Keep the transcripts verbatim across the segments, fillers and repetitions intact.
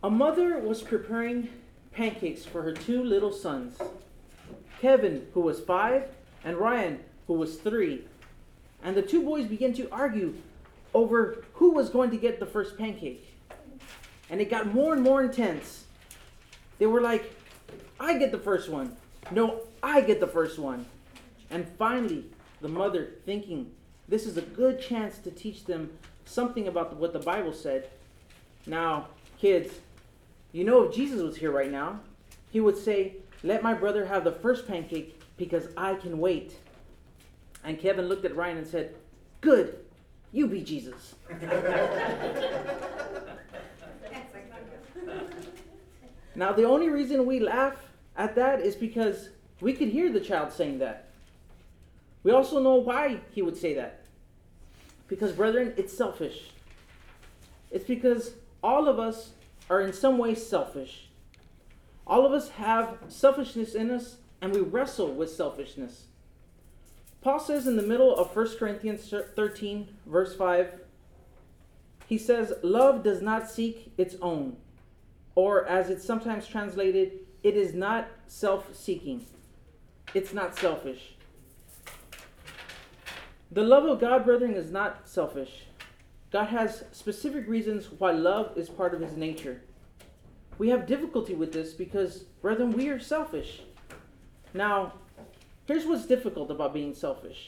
A mother was preparing pancakes for her two little sons, Kevin, who was five, and Ryan, who was three. And the two boys began to argue over who was going to get the first pancake. And it got more and more intense. They were like, I get the first one. No, I get the first one. And finally, the mother, thinking this is a good chance to teach them something about what the Bible said. Now, kids, you know if Jesus was here right now, he would say, let my brother have the first pancake because I can wait. And Kevin looked at Ryan and said, good, you be Jesus. Now, the only reason we laugh at that is because we could hear the child saying that. We also know why he would say that. Because, brethren, it's selfish. It's because all of us are in some way selfish. All of us have selfishness in us, and we wrestle with selfishness. Paul says in the middle of First Corinthians thirteen, verse five, he says, love does not seek its own. Or as it's sometimes translated, it is not self-seeking. It's not selfish. The love of God, brethren, is not selfish. God has specific reasons why love is part of his nature. We have difficulty with this because, brethren, we are selfish. Now, here's what's difficult about being selfish.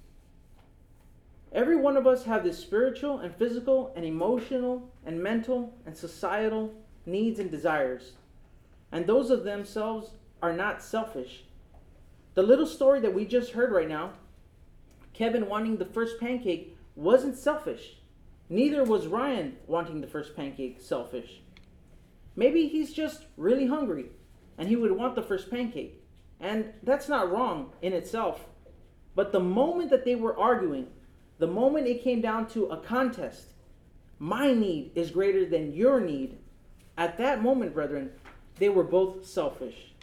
Every one of us have this spiritual and physical and emotional and mental and societal needs and desires. And those of themselves are not selfish. The little story that we just heard right now, Kevin wanting the first pancake, wasn't selfish. Neither was Ryan wanting the first pancake selfish. Maybe he's just really hungry and he would want the first pancake. And that's not wrong in itself. But the moment that they were arguing, the moment it came down to a contest, my need is greater than your need. At that moment, brethren, they were both selfish.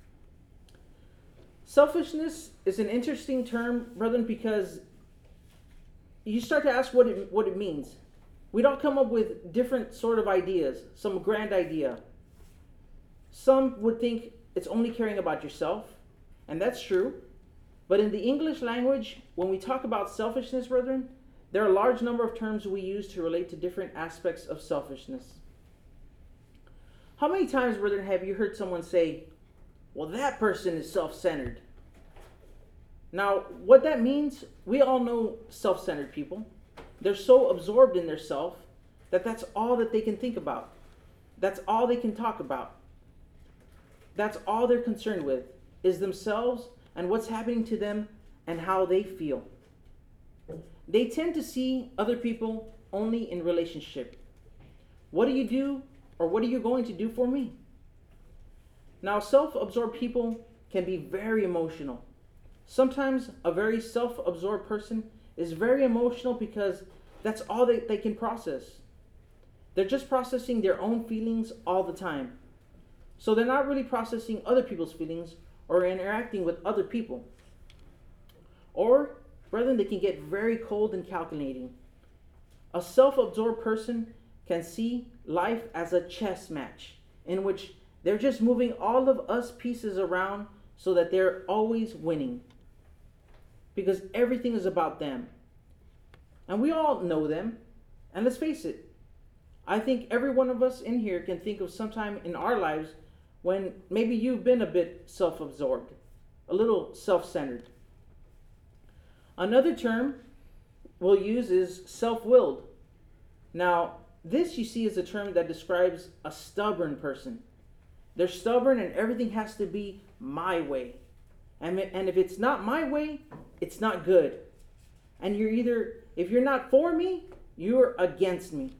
Selfishness is an interesting term, brethren, because you start to ask what it, what it means. We'd all come up with different sort of ideas, some grand idea. Some would think it's only caring about yourself, and that's true. But in the English language, when we talk about selfishness, brethren, there are a large number of terms we use to relate to different aspects of selfishness. How many times, brethren, have you heard someone say, well, that person is self-centered? Now, what that means, we all know self-centered people. They're so absorbed in their self that that's all that they can think about. That's all they can talk about. That's all they're concerned with, is themselves and what's happening to them and how they feel. They tend to see other people only in relationship. What do you do, or what are you going to do for me? Now, self-absorbed people can be very emotional. Sometimes a very self-absorbed person is very emotional because that's all they, they can process. They're just processing their own feelings all the time. So they're not really processing other people's feelings or interacting with other people. Or, brethren, they can get very cold and calculating. A self-absorbed person can see life as a chess match in which they're just moving all of us pieces around so that they're always winning. Because everything is about them. And we all know them. And let's face it, I think every one of us in here can think of some time in our lives when maybe you've been a bit self-absorbed, a little self-centered. Another term we'll use is self-willed. Now, this you see is a term that describes a stubborn person. They're stubborn and everything has to be my way. And, and if it's not my way, it's not good. And you're either, if you're not for me, you're against me.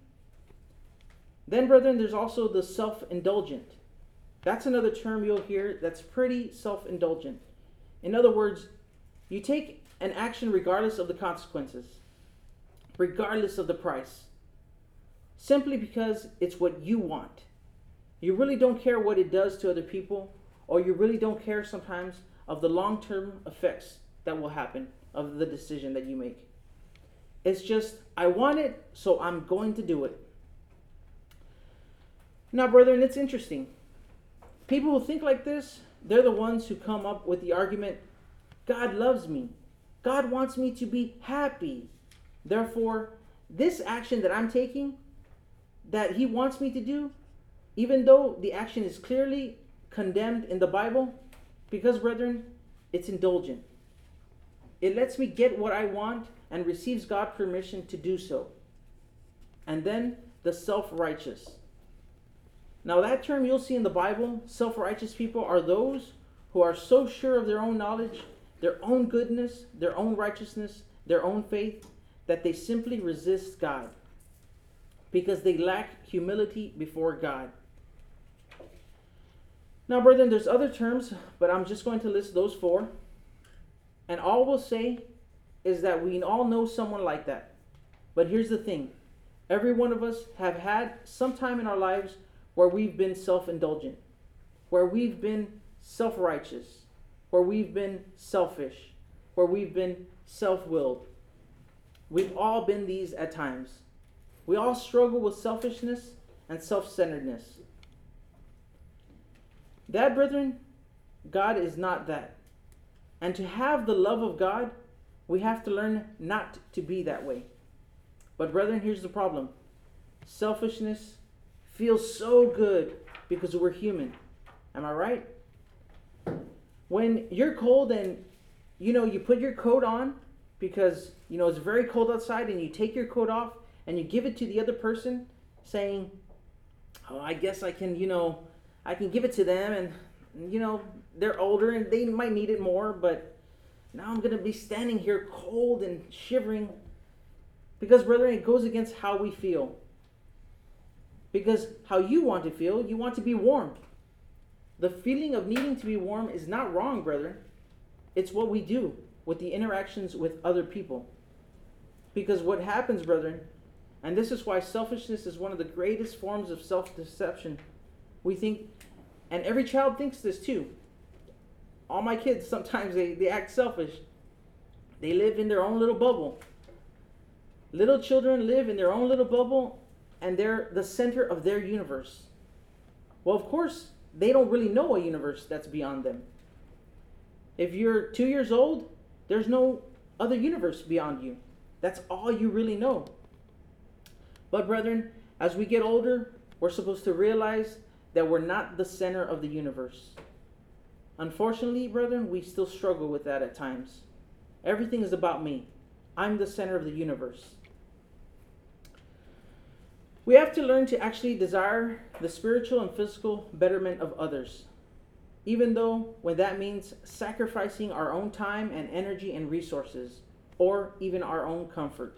Then, brethren, there's also the self-indulgent. That's another term you'll hear that's pretty self-indulgent. In other words, you take an action regardless of the consequences, regardless of the price, simply because it's what you want. You really don't care what it does to other people, or you really don't care sometimes of the long-term effects that will happen of the decision that you make. It's just, I want it, so I'm going to do it. Now, brethren, it's interesting. People who think like this, they're the ones who come up with the argument, God loves me. God wants me to be happy. Therefore, this action that I'm taking, that he wants me to do, even though the action is clearly condemned in the Bible, because, brethren, it's indulgent. It lets me get what I want and receives God permission to do so. And then the self-righteous. Now that term you'll see in the Bible, self-righteous people, are those who are so sure of their own knowledge, their own goodness, their own righteousness, their own faith, that they simply resist God because they lack humility before God. Now, brethren, there's other terms, but I'm just going to list those four. And all we'll say is that we all know someone like that. But here's the thing. Every one of us have had some time in our lives where we've been self-indulgent, where we've been self-righteous, where we've been selfish, where we've been self-willed. We've all been these at times. We all struggle with selfishness and self-centeredness. That, brethren, God is not that. And to have the love of God, we have to learn not to be that way. But brethren, here's the problem. Selfishness feels so good because we're human. Am I right? When you're cold and, you know, you put your coat on because, you know, it's very cold outside, and you take your coat off and you give it to the other person saying, oh, I guess I can, you know, I can give it to them, and, you know, they're older and they might need it more, but now I'm going to be standing here cold and shivering. Because, brethren, it goes against how we feel. Because how you want to feel, you want to be warm. The feeling of needing to be warm is not wrong, brethren. It's what we do with the interactions with other people. Because what happens, brethren, and this is why selfishness is one of the greatest forms of self-deception. We think, and every child thinks this too. All my kids, sometimes they, they act selfish. They live in their own little bubble. Little children live in their own little bubble, and they're the center of their universe. Well, of course, they don't really know a universe that's beyond them. If you're two years old, there's no other universe beyond you. That's all you really know. But, brethren, as we get older, we're supposed to realize that we're not the center of the universe. Unfortunately, brethren, we still struggle with that at times. Everything is about me. I'm the center of the universe. We have to learn to actually desire the spiritual and physical betterment of others, even though when that means sacrificing our own time and energy and resources, or even our own comfort.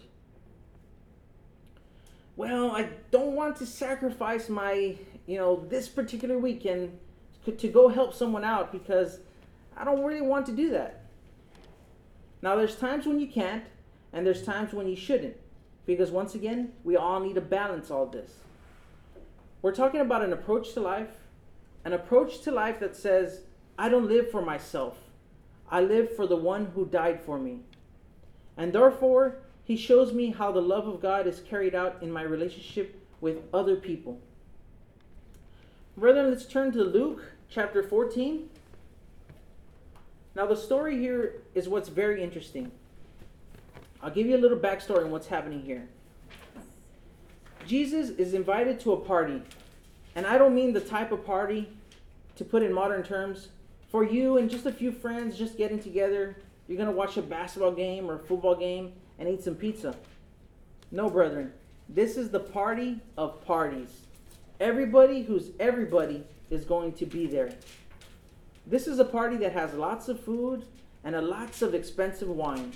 Well, I don't want to sacrifice my, you know, this particular weekend to go help someone out because I don't really want to do that. Now, there's times when you can't, and there's times when you shouldn't. Because once again, we all need to balance all this. We're talking about an approach to life. An approach to life that says, I don't live for myself. I live for the one who died for me. And therefore, he shows me how the love of God is carried out in my relationship with other people. Brethren, let's turn to Luke chapter fourteen. Now, the story here is what's very interesting. I'll give you a little backstory on what's happening here. Jesus is invited to a party. And I don't mean the type of party, to put in modern terms, for you and just a few friends just getting together. You're going to watch a basketball game or a football game and eat some pizza. No, brethren. This is the party of parties. Everybody who's everybody is going to be there. This is a party that has lots of food and a lots of expensive wine.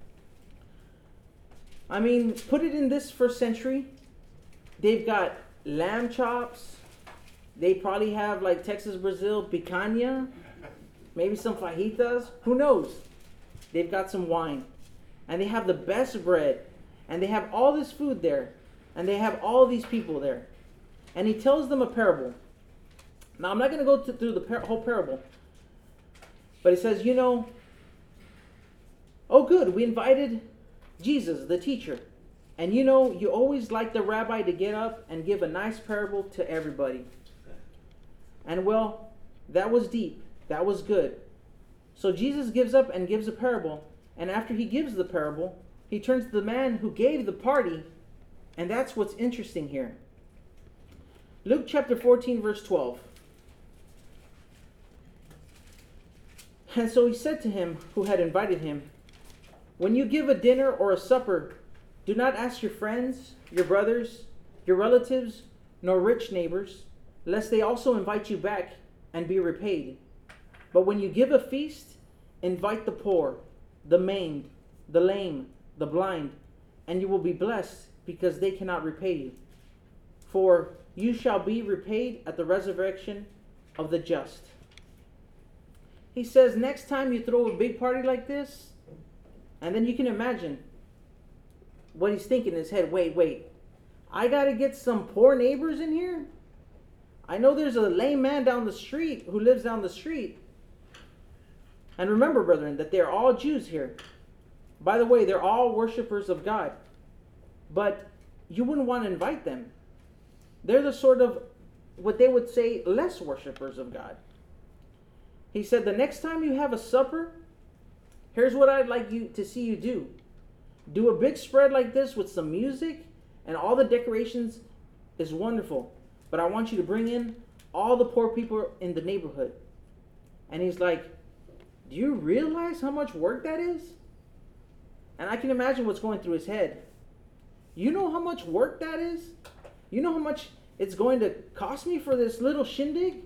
I mean, put it in this first century. They've got lamb chops. They probably have like Texas Brazil picanha. Maybe some fajitas. Who knows? They've got some wine. And they have the best bread. And they have all this food there. And they have all these people there. And he tells them a parable. Now, I'm not going to go to, through the par- whole parable. But he says, you know, oh good, we invited Jesus, the teacher. And you know, you always like the rabbi to get up and give a nice parable to everybody. And well, that was deep. That was good. So Jesus gives up and gives a parable. And after he gives the parable, he turns to the man who gave the party. And that's what's interesting here. Luke chapter fourteen, verse twelve. And so he said to him who had invited him, when you give a dinner or a supper, do not ask your friends, your brothers, your relatives, nor rich neighbors, lest they also invite you back and be repaid. But when you give a feast, invite the poor, the maimed, the lame, the blind, and you will be blessed, because they cannot repay you. For you shall be repaid at the resurrection of the just. He says, next time you throw a big party like this, and then you can imagine what he's thinking in his head. Wait, wait. I got to get some poor neighbors in here? I know there's a lame man down the street who lives down the street. And remember, brethren, that they're all Jews here. By the way, they're all worshipers of God. But you wouldn't want to invite them. They're the sort of, what they would say, less worshipers of God. He said, the next time you have a supper, here's what I'd like you to see you do. Do a big spread like this with some music, and all the decorations is wonderful. But I want you to bring in all the poor people in the neighborhood. And he's like, do you realize how much work that is? And I can imagine what's going through his head. You know how much work that is? You know how much it's going to cost me for this little shindig?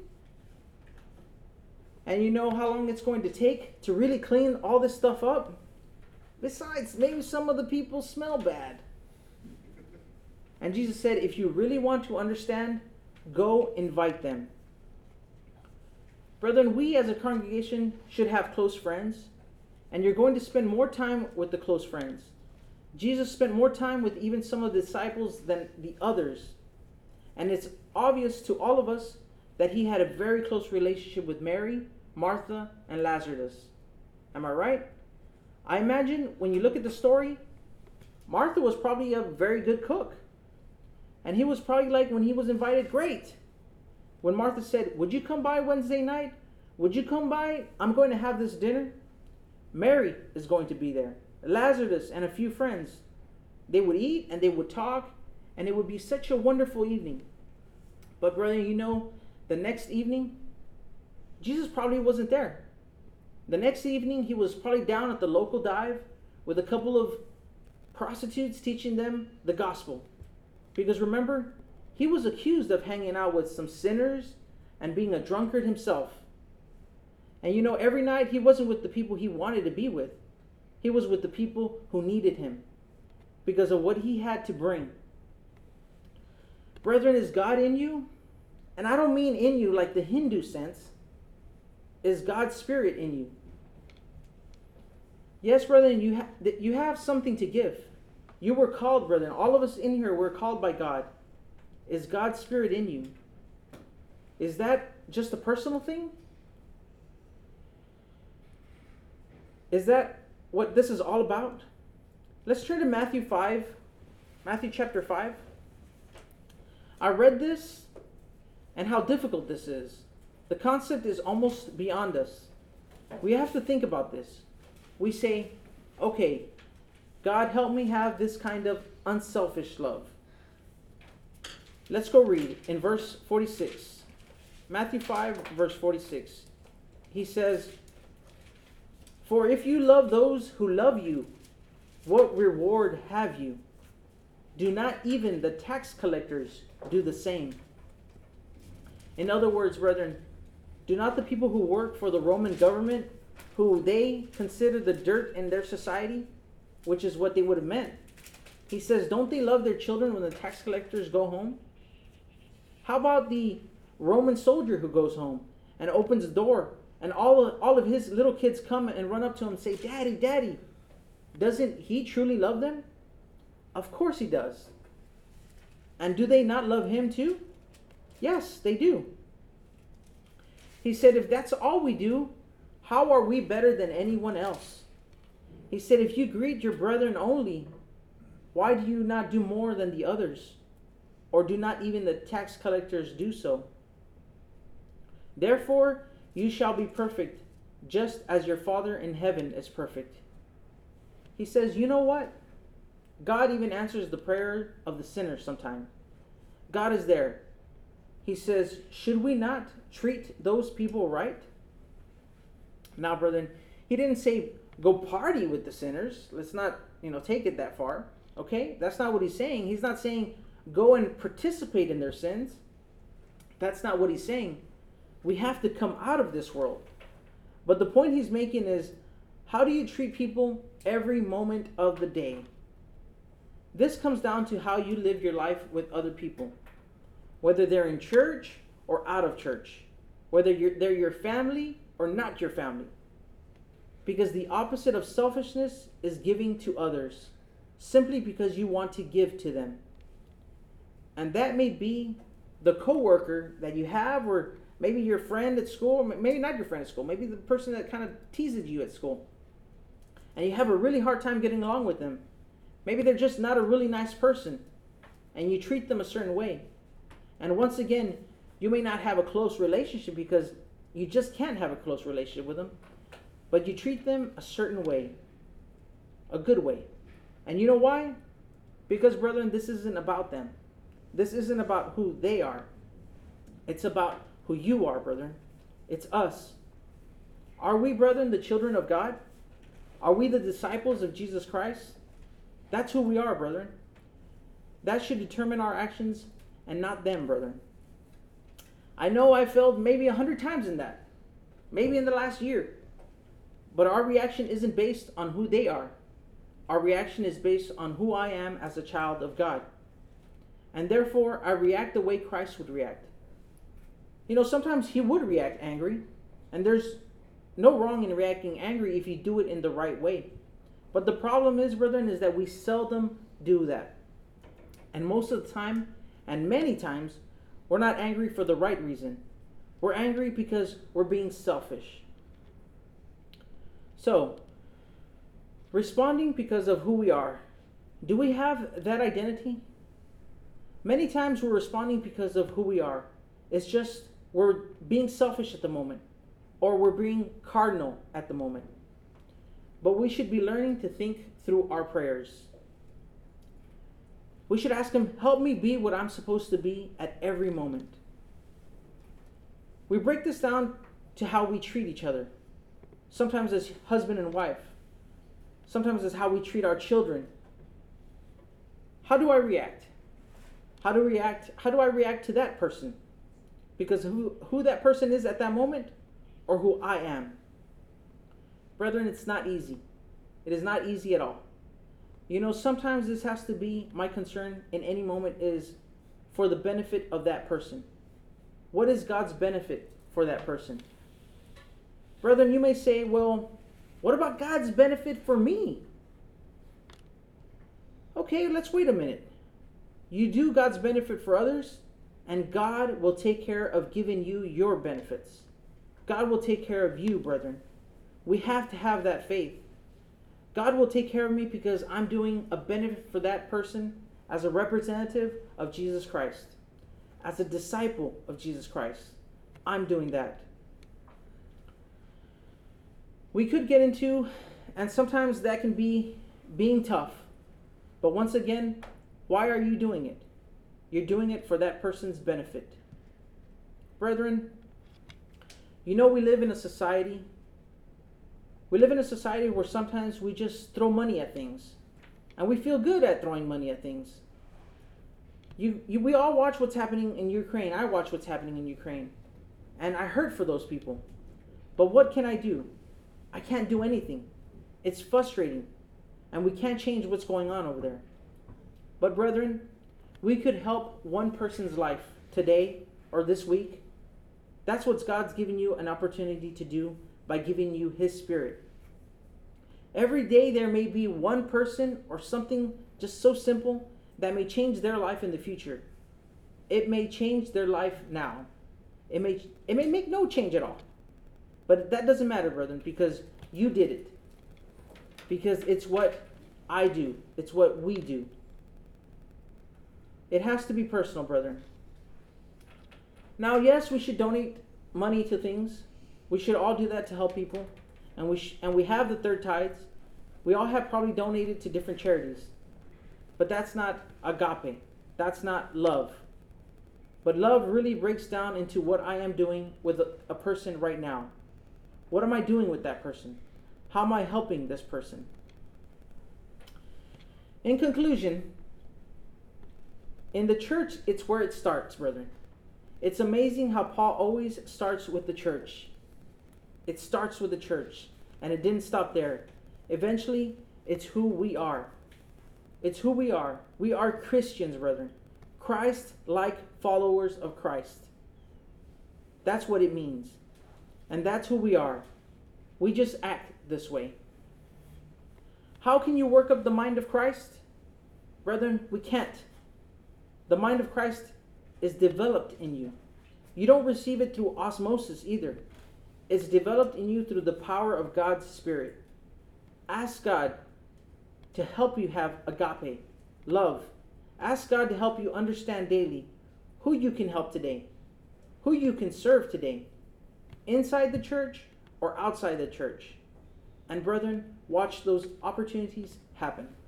And you know how long it's going to take to really clean all this stuff up? Besides, maybe some of the people smell bad. And Jesus said, if you really want to understand, go invite them. Brethren, we as a congregation should have close friends. And you're going to spend more time with the close friends. Jesus spent more time with even some of the disciples than the others. And it's obvious to all of us that he had a very close relationship with Mary, Martha, and Lazarus. Am I right? I imagine when you look at the story, Martha was probably a very good cook. And he was probably like, when he was invited, great. When Martha said, would you come by Wednesday night? Would you come by? I'm going to have this dinner. Mary is going to be there. Lazarus and a few friends. They would eat and they would talk, and it would be such a wonderful evening. But brother, you know, the next evening, Jesus probably wasn't there. The next evening, he was probably down at the local dive with a couple of prostitutes teaching them the gospel. Because remember, he was accused of hanging out with some sinners and being a drunkard himself. And you know, every night he wasn't with the people he wanted to be with. He was with the people who needed him because of what he had to bring. Brethren, is God in you? And I don't mean in you like the Hindu sense. Is God's Spirit in you? Yes, brethren, you, ha- you have something to give. You were called, brethren. All of us in here were called by God. Is God's Spirit in you? Is that just a personal thing? Is that what this is all about? Let's turn to Matthew five. Matthew chapter five. I read this and how difficult this is. The concept is almost beyond us. We have to think about this. We say, okay, God, help me have this kind of unselfish love. Let's go read in verse forty-six. Matthew five, verse forty-six. He says, for if you love those who love you, what reward have you? Do not even the tax collectors do the same? In other words, brethren, do not the people who work for the Roman government, who they consider the dirt in their society, which is what they would have meant. He says, don't they love their children when the tax collectors go home? How about the Roman soldier who goes home and opens the door, and all of, all of his little kids come and run up to him and say, Daddy, Daddy. Doesn't he truly love them? Of course he does. And do they not love him too? Yes, they do. He said, if that's all we do, how are we better than anyone else? He said, if you greet your brethren only, Why do you not do more than the others? Or do not even the tax collectors do so? Therefore, you shall be perfect, just as your Father in heaven is perfect. He says, you know what? God even answers the prayer of the sinner sometime. God is there. He says, should we not treat those people right? Now, brethren, he didn't say go party with the sinners. Let's not, you know, take it that far. Okay? That's not what he's saying. He's not saying go and participate in their sins. That's not what he's saying. We have to come out of this world. But the point he's making is, how do you treat people every moment of the day? This comes down to how you live your life with other people, whether they're in church or out of church, whether you're, they're your family or not your family. Because the opposite of selfishness is giving to others, simply because you want to give to them. And that may be the coworker that you have, or maybe your friend at school, or maybe not your friend at school, maybe the person that kind of teases you at school. And you have a really hard time getting along with them. Maybe they're just not a really nice person, and you treat them a certain way. And once again, you may not have a close relationship because you just can't have a close relationship with them, but you treat them a certain way, a good way. And you know why? Because, brethren, this isn't about them. This isn't about who they are. It's about who you are, brethren. It's us. Are we, brethren, the children of God? Are we the disciples of Jesus Christ? That's who we are, brethren. That should determine our actions and not them, brethren. I know I failed maybe a hundred times in that. Maybe in the last year. But our reaction isn't based on who they are. Our reaction is based on who I am as a child of God. And therefore, I react the way Christ would react. You know, sometimes he would react angry. And there's no wrong in reacting angry if you do it in the right way. But the problem is, brethren, is that we seldom do that. And most of the time, and many times, we're not angry for the right reason. We're angry because we're being selfish. So, responding because of who we are, do we have that identity? Many times we're responding because of who we are. It's just we're being selfish at the moment, or we're being cardinal at the moment. But we should be learning to think through our prayers. We should ask him, help me be what I'm supposed to be at every moment. We break this down to how we treat each other. Sometimes as husband and wife. Sometimes as how we treat our children. How do I react? How do I react? How do I react to that person? Because who, who that person is at that moment, or who I am. Brethren, it's not easy. It is not easy at all. You know, sometimes this has to be, my concern in any moment is for the benefit of that person. What is God's benefit for that person? Brethren, you may say, well, what about God's benefit for me? Okay, let's wait a minute. You do God's benefit for others, and God will take care of giving you your benefits. God will take care of you, brethren. We have to have that faith. God will take care of me because I'm doing a benefit for that person as a representative of Jesus Christ. As a disciple of Jesus Christ. I'm doing that. We could get into, and sometimes that can be being tough. But once again, why are you doing it? You're doing it for that person's benefit. Brethren, you know we live in a society We live in a society where sometimes we just throw money at things. And we feel good at throwing money at things. You, you, we all watch what's happening in Ukraine. I watch what's happening in Ukraine. And I hurt for those people. But what can I do? I can't do anything. It's frustrating. And we can't change what's going on over there. But brethren, we could help one person's life today or this week. That's what God's given you an opportunity to do by giving you His Spirit. Every day there may be one person or something just so simple that may change their life in the future. It may change their life now. It may, it may make no change at all. But that doesn't matter, brethren, because you did it. Because it's what I do. It's what we do. It has to be personal, brethren. Now, yes, we should donate money to things. We should all do that to help people. And we sh- and we have the third tithes. We all have probably donated to different charities. But that's not agape. That's not love. But love really breaks down into what I am doing with a, a person right now. What am I doing with that person? How am I helping this person? In conclusion, in the church, it's where it starts, brethren. It's amazing how Paul always starts with the church. It starts with the church. And it didn't stop there. Eventually, it's who we are. It's who we are. We are Christians, brethren. Christ-like followers of Christ. That's what it means. And that's who we are. We just act this way. How can you work up the mind of Christ? Brethren, we can't. The mind of Christ is developed in you. You don't receive it through osmosis either. It's developed in you through the power of God's Spirit. Ask God to help you have agape, love. Ask God to help you understand daily who you can help today, who you can serve today, inside the church or outside the church. And brethren, watch those opportunities happen.